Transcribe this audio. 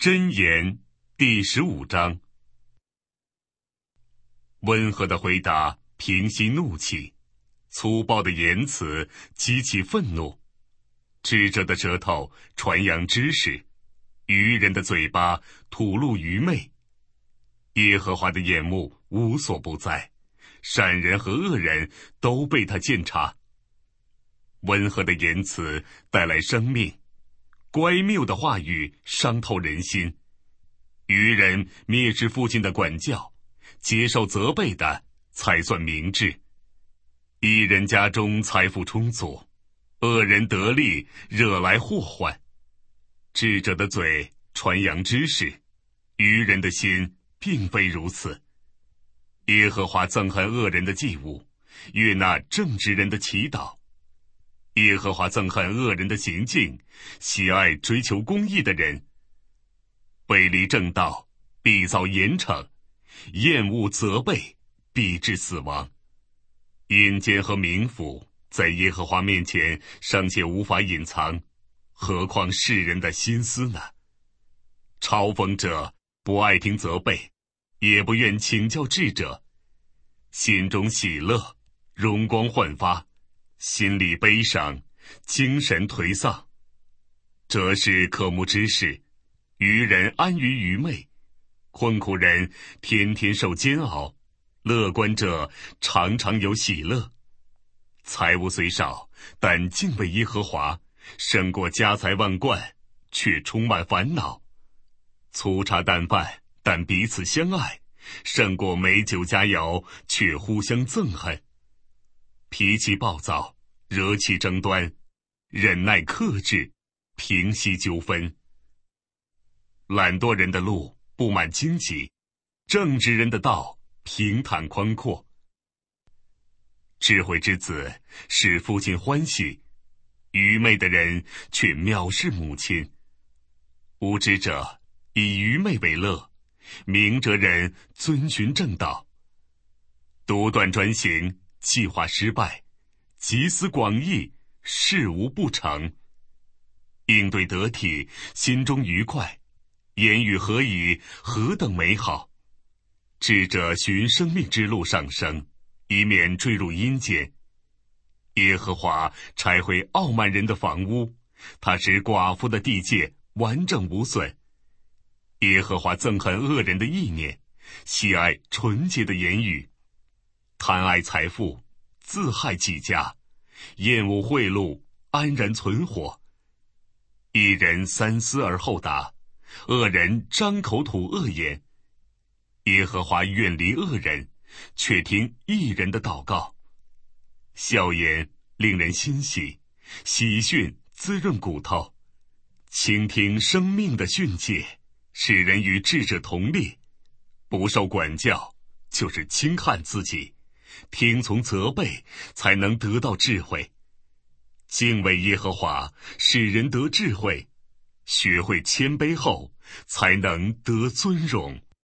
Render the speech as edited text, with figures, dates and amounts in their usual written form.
箴言第15章。温和的回答平息怒气，粗暴的言辞激起愤怒。智者的舌头传扬知识，愚人的嘴巴吐露愚昧。耶和华的眼目无所不在，善人和恶人都被他鉴察。温和的言辞带来生命，乖谬的话语伤透人心。愚人蔑视父亲的管教，接受责备的才算明智。一人家中财富充足，恶人得利，惹来祸患。智者的嘴传扬知识，愚人的心并非如此。耶和华憎恨恶人的祭物，悦纳正直人的祈祷。耶和华憎恨恶人的行径，喜爱追求公义的人。背离正道，必遭严惩；厌恶责备，必致死亡。阴间和冥府在耶和华面前尚且无法隐藏，何况世人的心思呢？嘲讽者不爱听责备，也不愿请教智者，心中喜乐，容光焕发，心里悲伤，精神颓丧。这是可慕之事。愚人安于愚昧，困苦人天天受煎熬，乐观者常常有喜乐。财物虽少，但敬畏耶和华，胜过家财万贯，却充满烦恼。粗茶淡饭，但彼此相爱，胜过美酒佳肴，却互相憎恨。脾气暴躁，惹起争端，忍耐克制，平息纠纷。懒惰人的路布满荆棘，正直人的道平坦宽阔。智慧之子使父亲欢喜，愚昧的人却藐视母亲。无知者以愚昧为乐，明哲人遵循正道。独断专行，计划失败；集思广益，事无不成。应对得体，心中愉快；言语合宜，何等美好！智者循生命之路上升，以免坠入阴间。耶和华拆毁傲慢人的房屋，他使寡妇的地界完整无损。耶和华憎恨恶人的意念，喜爱纯洁的言语。贪爱财富，自害己家；厌恶贿赂，安然存活。一人三思而后答，恶人张口吐恶言。耶和华远离恶人，却听义人的祷告。笑颜令人欣喜，喜讯滋润骨头。倾听生命的训诫，使人与智者同列。不受管教，就是轻看自己；听从责备，才能得到智慧。敬畏耶和华，使人得智慧；学会谦卑后，才能得尊荣。